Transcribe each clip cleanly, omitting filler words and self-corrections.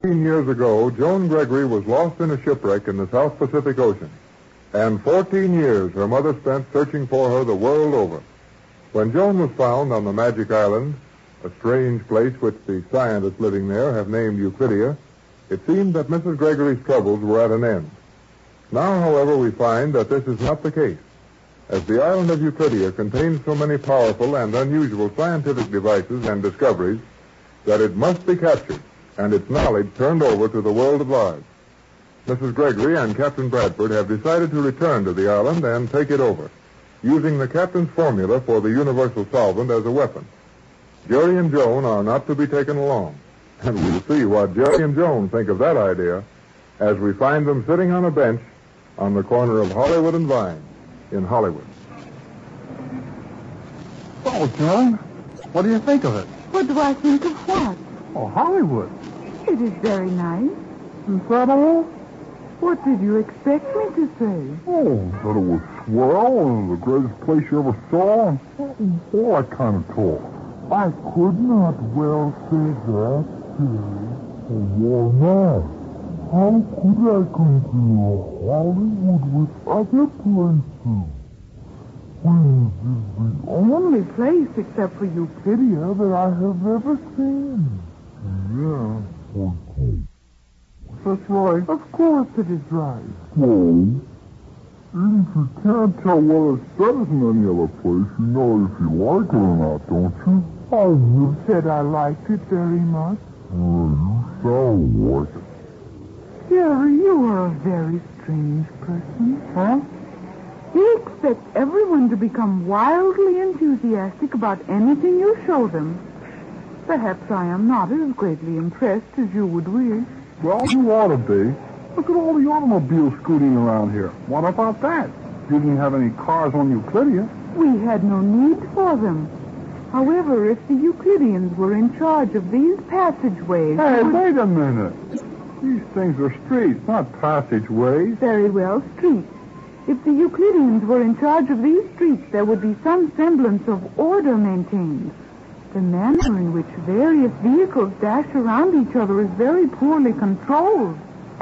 Years ago, Joan Gregory was lost in a shipwreck in the South Pacific Ocean. And 14 years her mother spent searching for her the world over. When Joan was found on the Magic Island, a strange place which the scientists living there have named Euclidia, it seemed that Mrs. Gregory's troubles were at an end. Now, however, we find that this is not the case, as the island of Euclidia contains so many powerful and unusual scientific devices and discoveries that it must be captured and its knowledge turned over to the world at large. Mrs. Gregory and Captain Bradford have decided to return to the island and take it over, using the captain's formula for the universal solvent as a weapon. Jerry and Joan are not to be taken along, and we'll see what Jerry and Joan think of that idea as we find them sitting on a bench on the corner of Hollywood and Vine in Hollywood. Oh, Joan, what do you think of it? What do I think of what? Oh, Hollywood. It is very nice. Is that all? What did you expect me to say? Oh, that it was swell and the greatest place you ever saw. All that kind of talk. I could not well say that, Jerry. Why not? How could I compare Hollywood with other places? Well, this is the only place except for Euclidia that I have ever seen. Yeah, okay. That's right. Of course it is right. Well, since you can't tell what it's better than any other place, you know if you like it or not, don't you? Oh, you said I liked it very much. You sound like it. Jerry, you are a very strange person. Huh? You expect everyone to become wildly enthusiastic about anything you show them. Perhaps I am not as greatly impressed as you would wish. Well, you ought to be. Look at all the automobiles scooting around here. What about that? You didn't have any cars on Euclidia. We had no need for them. However, if the Euclideans were in charge of these passageways... Hey, wait a minute. These things are streets, not passageways. Very well, streets. If the Euclideans were in charge of these streets, there would be some semblance of order maintained. The manner in which various vehicles dash around each other is very poorly controlled.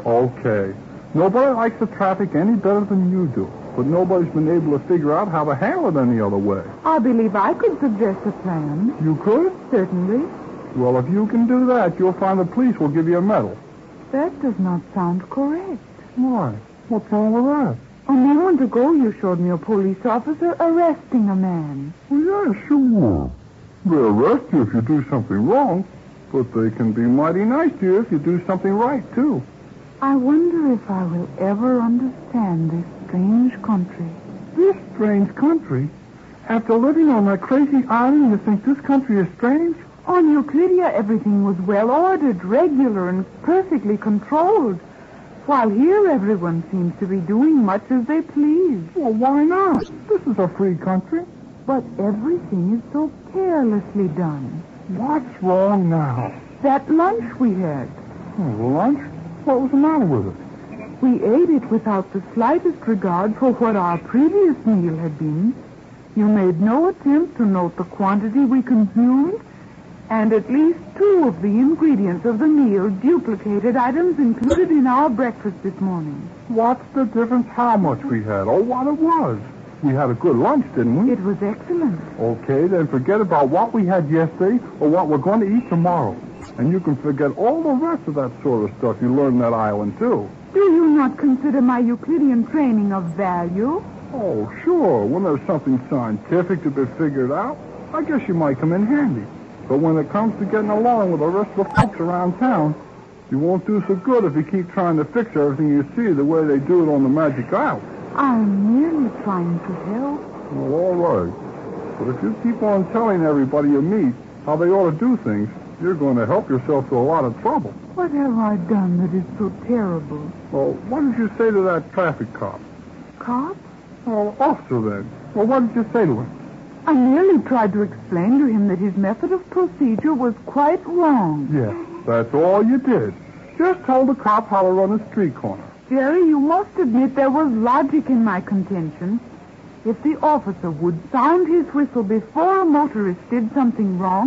Okay. Nobody likes the traffic any better than you do, but nobody's been able to figure out how to handle it any other way. I believe I could suggest a plan. You could? Certainly. Well, if you can do that, you'll find the police will give you a medal. That does not sound correct. Why? What's wrong with that? A moment ago, you showed me a police officer arresting a man. Well, yeah, sure. They arrest you if you do something wrong, but they can be mighty nice to you if you do something right, too. I wonder if I will ever understand this strange country. This strange country? After living on that crazy island, you think this country is strange? On Euclidia, everything was well-ordered, regular, and perfectly controlled. While here, everyone seems to be doing much as they please. Well, why not? This is a free country. But everything is so carelessly done. What's wrong now? That lunch we had. Oh, lunch? What was the matter with it? We ate it without the slightest regard for what our previous meal had been. You made no attempt to note the quantity we consumed, and at least 2 of the ingredients of the meal duplicated items included in our breakfast this morning. What's the difference how much we had or what it was? We had a good lunch, didn't we? It was excellent. Okay, then forget about what we had yesterday or what we're going to eat tomorrow. And you can forget all the rest of that sort of stuff you learned on that island, too. Do you not consider my Euclidean training of value? Oh, sure. When there's something scientific to be figured out, I guess you might come in handy. But when it comes to getting along with the rest of the folks around town, you won't do so good if you keep trying to fix everything you see the way they do it on the Magic Isle. I'm merely trying to help. Well, all right. But if you keep on telling everybody you meet how they ought to do things, you're going to help yourself to a lot of trouble. What have I done that is so terrible? Well, what did you say to that traffic cop? Cop? Oh, officer then. Well, what did you say to him? I merely tried to explain to him that his method of procedure was quite wrong. Yes, that's all you did. Just told the cop how to run a street corner. Jerry, you must admit there was logic in my contention. If the officer would sound his whistle before a motorist did something wrong,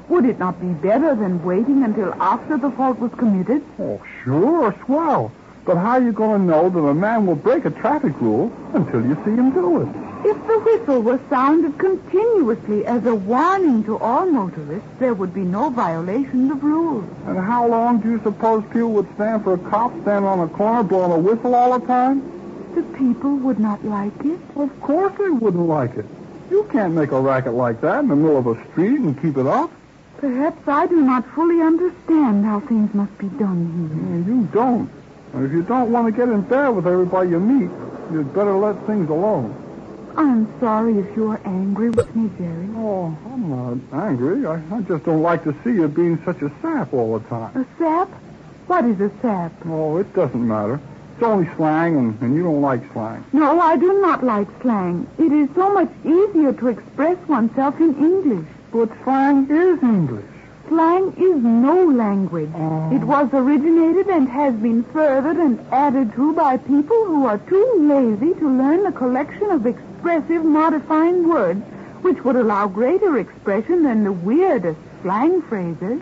Would it not be better than waiting until after the fault was committed? Oh, sure, swell. But how are you going to know that a man will break a traffic rule until you see him do it? If the whistle was sounded continuously as a warning to all motorists, there would be no violations of rules. And how long do you suppose people would stand for a cop standing on a corner blowing a whistle all the time? The people would not like it. Of course they wouldn't like it. You can't make a racket like that in the middle of a street and keep it up. Perhaps I do not fully understand how things must be done here. You don't. And if you don't want to get in bed with everybody you meet, you'd better let things alone. I'm sorry if you are angry with me, Jerry. Oh, I'm not angry. I just don't like to see you being such a sap all the time. A sap? What is a sap? Oh, it doesn't matter. It's only slang, and you don't like slang. No, I do not like slang. It is so much easier to express oneself in English. But slang is English. Slang is no language. It was originated and has been furthered and added to by people who are too lazy to learn a collection of expressive modifying words which would allow greater expression than the weirdest slang phrases.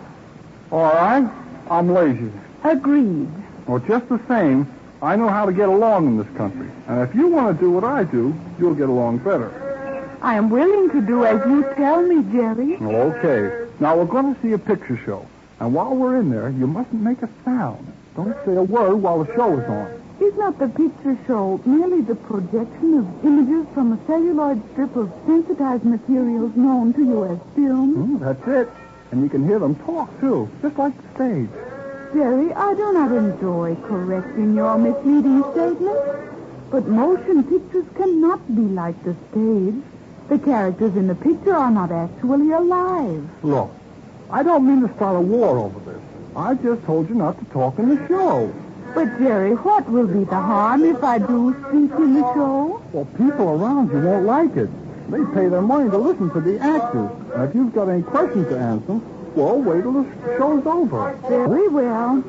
All right, I'm lazy. Agreed. Well, just the same, I know how to get along in this country. And if you want to do what I do, you'll get along better. I am willing to do as you tell me, Jerry. Okay. Now, we're going to see a picture show. And while we're in there, you mustn't make a sound. Don't say a word while the show is on. Is not the picture show merely the projection of images from a celluloid strip of sensitized materials known to you as film? That's it. And you can hear them talk, too, just like the stage. Jerry, I do not enjoy correcting your misleading statements, but motion pictures cannot be like the stage. The characters in the picture are not actually alive. Look, I don't mean to start a war over this. I just told you not to talk in the show. But, Jerry, what will be the harm if I do speak in the show? Well, people around you won't like it. They pay their money to listen to the actors. And if you've got any questions to answer, well, wait till the show's over. Very well.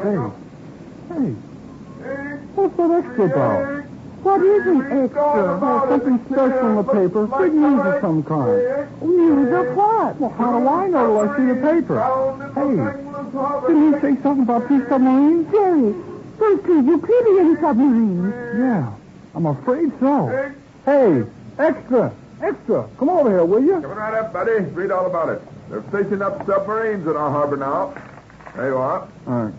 Hey, what's that extra about? What is an extra? Oh, something special in the paper. Big news of some kind. News of what? Well, how do I know till I see the paper? Hey, didn't you say something about two submarines? Jerry, those two Euclidean submarines. Yeah, I'm afraid so. Hey, extra, come over here, will you? Coming right up, buddy. Read all about it. They're fishing up submarines in our harbor now. There you are. All right.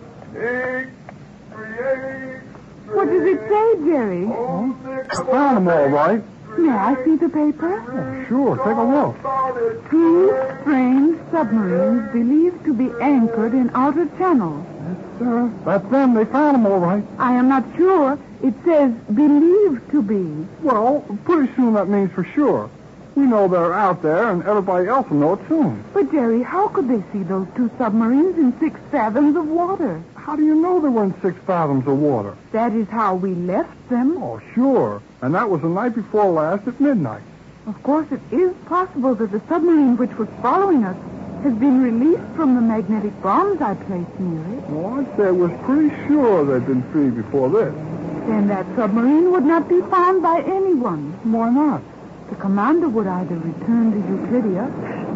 838. What does it say, Jerry? I found them all right. May I see the paper? Oh, sure, take a look. Two strange submarines believed to be anchored in outer channels. That's them. They found them all right. I am not sure. It says believed to be. Well, pretty soon that means for sure. We know they're out there, and everybody else will know it soon. But, Jerry, how could they see those two submarines in 6 fathoms of water? How do you know they were in 6 fathoms of water? That is how we left them. Oh, sure. And that was the night before last at midnight. Of course, it is possible that the submarine which was following us has been released from the magnetic bombs I placed near it. Well, I'd say I was pretty sure they'd been free before this. Then that submarine would not be found by anyone. Why not? The commander would either return to Euclidia,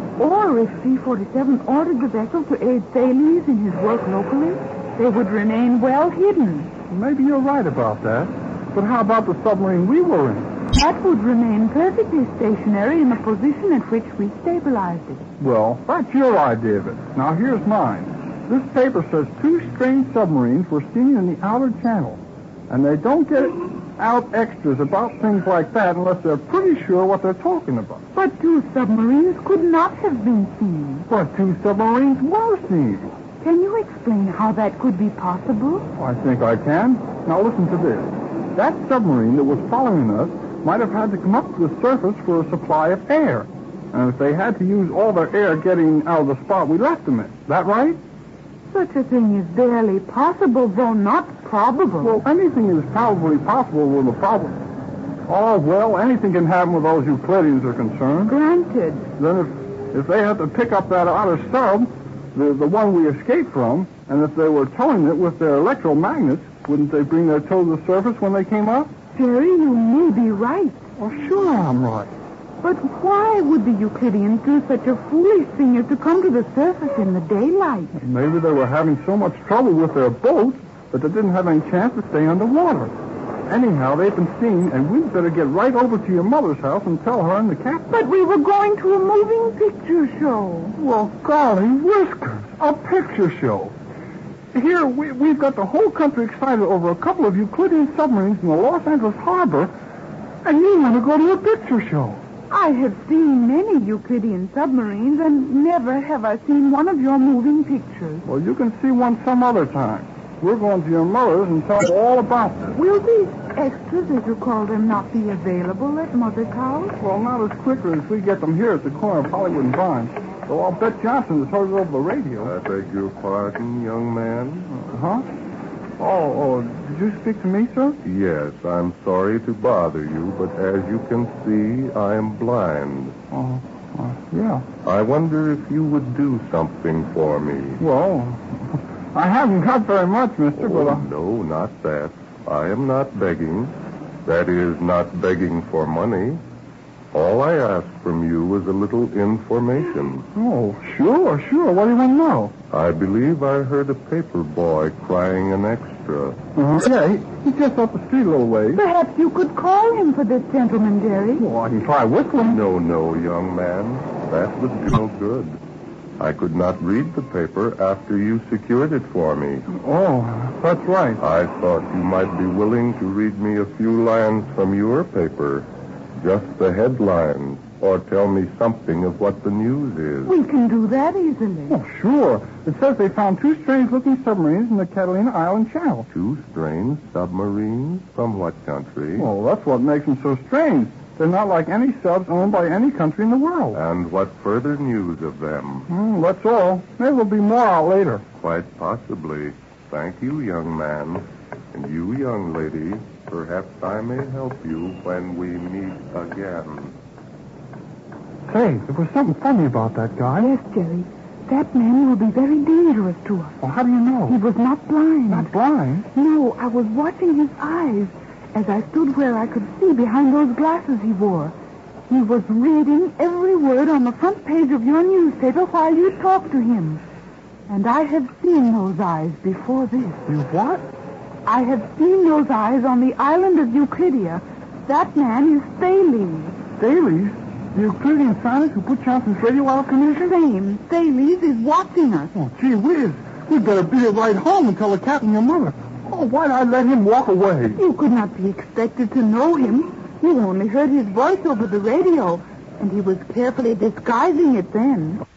or if C-47 ordered the vessel to aid Thales in his work locally, they would remain well hidden. Maybe you're right about that. But how about the submarine we were in? That would remain perfectly stationary in the position at which we stabilized it. Well, that's your idea of it. Now, here's mine. This paper says 2 strange submarines were seen in the outer channel. And they don't get out extras about things like that unless they're pretty sure what they're talking about. But 2 submarines could not have been seen. But 2 submarines were seen. Can you explain how that could be possible? I think I can. Now, listen to this. That submarine that was following us might have had to come up to the surface for a supply of air. And if they had to use all their air getting out of the spot we left them in. That right? Such a thing is barely possible, though not probable. Well, anything is probably possible with a problem. Oh, well, anything can happen with those Euclideans are concerned. Granted. Then if they had to pick up that outer sub, the one we escaped from, and if they were towing it with their electromagnets, wouldn't they bring their tow to the surface when they came up? Jerry, you may be right. Well, sure I'm right. But why would the Euclideans do such a foolish thing as to come to the surface in the daylight? Maybe they were having so much trouble with their boat that they didn't have any chance to stay underwater. Anyhow, they've been seen, and we'd better get right over to your mother's house and tell her and the captain. But we were going to a moving picture show. Well, golly whiskers, a picture show. Here, we've got the whole country excited over a couple of Euclidean submarines in the Los Angeles harbor, and you want to go to a picture show. I have seen many Euclidean submarines, and never have I seen one of your moving pictures. Well, you can see one some other time. We're going to your mother's and tell her all about this. Will these extras, as you call them, not be available at Mother's house? Well, not as quickly as we get them here at the corner of Hollywood and Vine. So I'll bet Johnson has heard it over the radio. I beg your pardon, young man? Huh? Oh, did you speak to me, sir? Yes, I'm sorry to bother you, but as you can see, I am blind. Yeah. I wonder if you would do something for me. Well, I haven't got very much, mister, but... No, not that. I am not begging. That is, not begging for money. All I ask from you is a little information. Oh, sure. What do you want to know? I believe I heard a paper boy crying an extra. Yeah, he's just up the street a little ways. Perhaps you could call him for this gentleman, Jerry. Well, I can try whistling. No, young man. That would do no good. I could not read the paper after you secured it for me. Oh, that's right. I thought you might be willing to read me a few lines from your paper. Just the headlines, or tell me something of what the news is. We can do that easily. Oh, sure. It says they found two strange-looking submarines in the Catalina Island Channel. Two strange submarines? From what country? Well, that's what makes them so strange. They're not like any subs owned by any country in the world. And what further news of them? That's all. There will be more out later. Quite possibly. Thank you, young man. And you, young lady, perhaps I may help you when we meet again. Say, there was something funny about that guy. Yes, Jerry. That man will be very dangerous to us. Well, how do you know? He was not blind. Not blind? No, I was watching his eyes as I stood where I could see behind those glasses he wore. He was reading every word on the front page of your newspaper while you talked to him. And I have seen those eyes before this. You what? I have seen those eyes on the island of Euclidia. That man is Thales. Thales? The Euclidean scientist who put Johnson's radio out of commission? Same. Thales is watching us. Oh, gee whiz. We'd better beat it right home and tell the captain your mother. Oh, why'd I let him walk away? You could not be expected to know him. You only heard his voice over the radio, and he was carefully disguising it then.